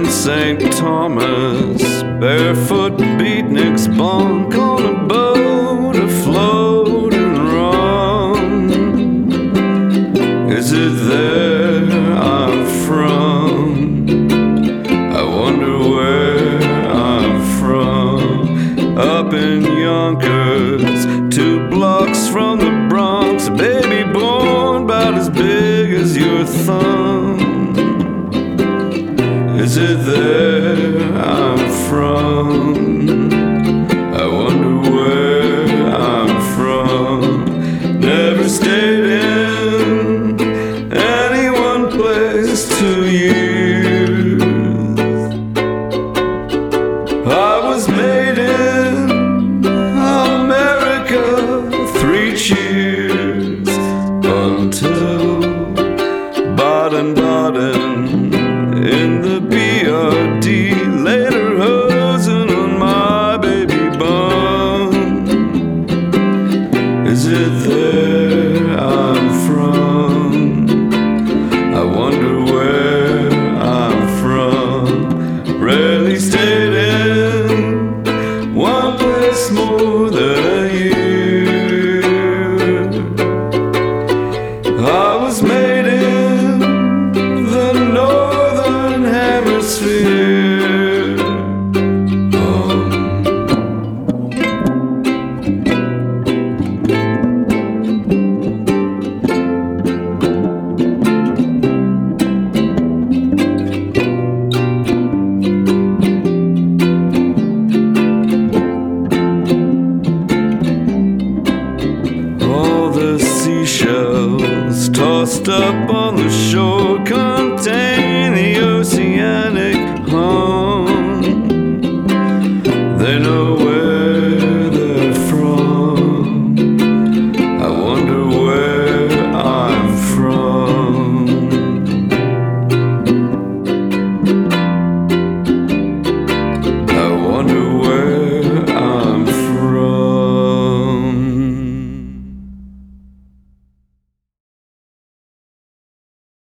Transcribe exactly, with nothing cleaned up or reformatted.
Saint Thomas, barefoot beatniks bonk on a boat afloat and run. Is it there I'm from? I wonder where I'm from. Up in Yonkers, two blocks from the Bronx, a baby born about as big as your thumb. Is it there I'm from? I wonder where I'm from. Never stayed in any one place two years. I was made in America, three cheers, until Baden-Baden in the B R D, later hosing on my baby bum. Is it there I'm from? I wonder where I'm from. Rarely stayed in one place more than a year. I was made in the northern hemisphere. Um. All the seashells tossed up on the shore contain